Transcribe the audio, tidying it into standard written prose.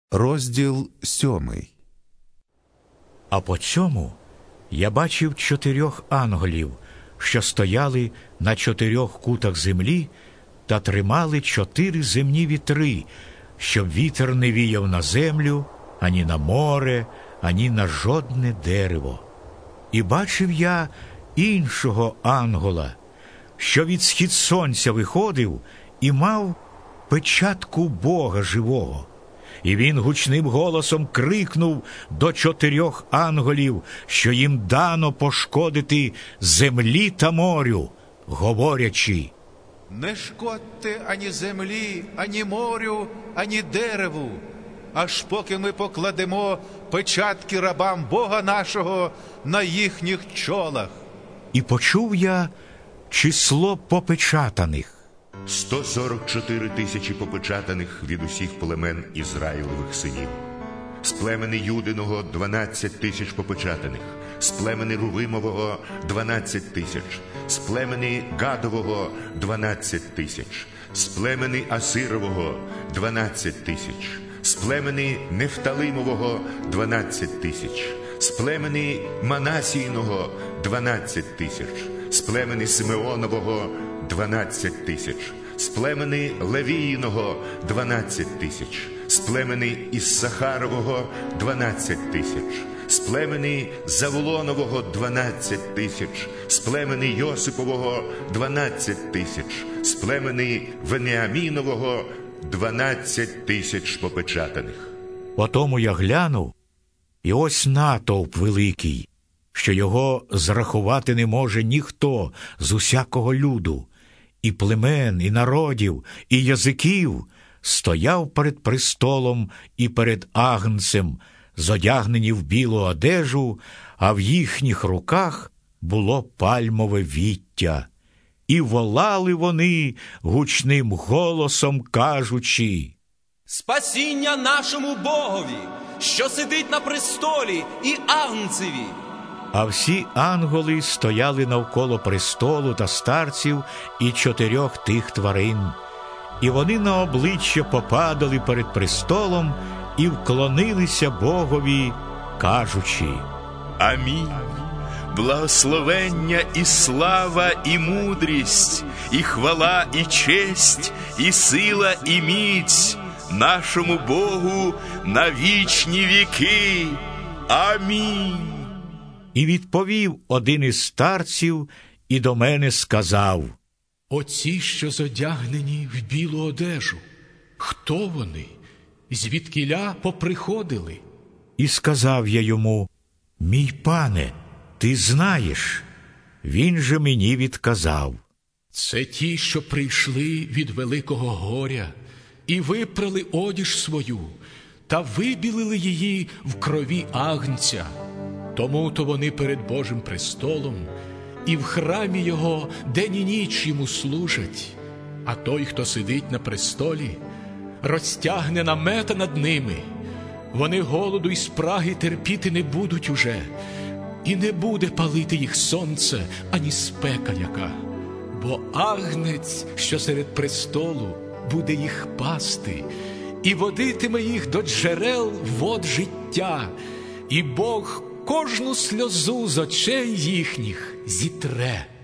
Розділ 7. А по цьому я бачив 4 ангелів, що стояли на 4 кутах землі та тримали 4 земні вітри, щоб вітер не віяв на землю, ані на море, ані на жодне дерево. І бачив я іншого ангела, що від схід сонця виходив і мав печатку Бога живого. І він гучним голосом крикнув до 4 ангелів, що їм дано пошкодити землі та морю, говорячи: «Не шкодьте ані землі, ані морю, ані дереву, аж поки ми покладемо печатки рабам Бога нашого на їхніх чолах». І почув я число попечатаних. 144 тисячі попечатаних від усіх племен Ізраїлевих синів. З племени Юдиного 12 тисяч попечатаних, з племени Рувимового 12 тисяч, з племени Гадового 12 тисяч, з племени Асирового 12 тисяч, з племени Нефталимового 12 тисяч, з племени Манасійного 12 тисяч, з племени Симеонового 12 тисяч, з племени Левіїного 12 тисяч, з племени Іссахарового 12 тисяч, з племени Заволонового 12 тисяч, з племени Йосипового 12 тисяч, з племени Веніамінового 12 тисяч попечатаних. Потому я глянув, і ось натовп великий, що його зрахувати не може ніхто з усякого люду, і племен, і народів, і язиків, стояв перед престолом і перед Агнцем, зодягнені в білу одежу, а в їхніх руках було пальмове віття. І волали вони гучним голосом, кажучи: «Спасіння нашому Богові, що сидить на престолі, і Агнцеві!» А всі ангели стояли навколо престолу та старців і 4 тих тварин. І вони на обличчя попадали перед престолом і вклонилися Богові, кажучи: Амінь. Благословення і слава, і мудрість, і хвала, і честь, і сила, і міць нашому Богу на вічні віки. Амінь. І відповів один із старців і до мене сказав: «Оці, що зодягнені в білу одежу, хто вони? Звідкіля поприходили?» І сказав я йому: «Мій пане, ти знаєш». Він же мені відказав: «Це ті, що прийшли від великого горя і випрали одіж свою та вибілили її в крові Агнця. Тому-то вони перед Божим престолом і в храмі Його день і ніч Йому служать. А той, хто сидить на престолі, розтягне намета над ними. Вони голоду й спраги терпіти не будуть уже, і не буде палити їх сонце, ані спека яка. Бо Агнець, що серед престолу, буде їх пасти, і водитиме їх до джерел вод життя, і Бог кожну сльозу з очей їхніх зітре».